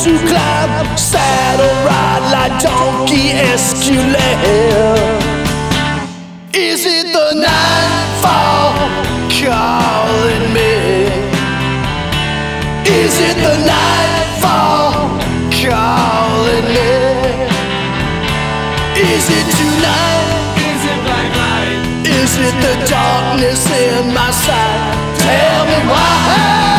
to climb, saddle ride like donkey escalade. Is it the nightfall calling me? Is it the nightfall calling me? Is it tonight? Is it black light? Is it the darkness in my sight? Tell me why.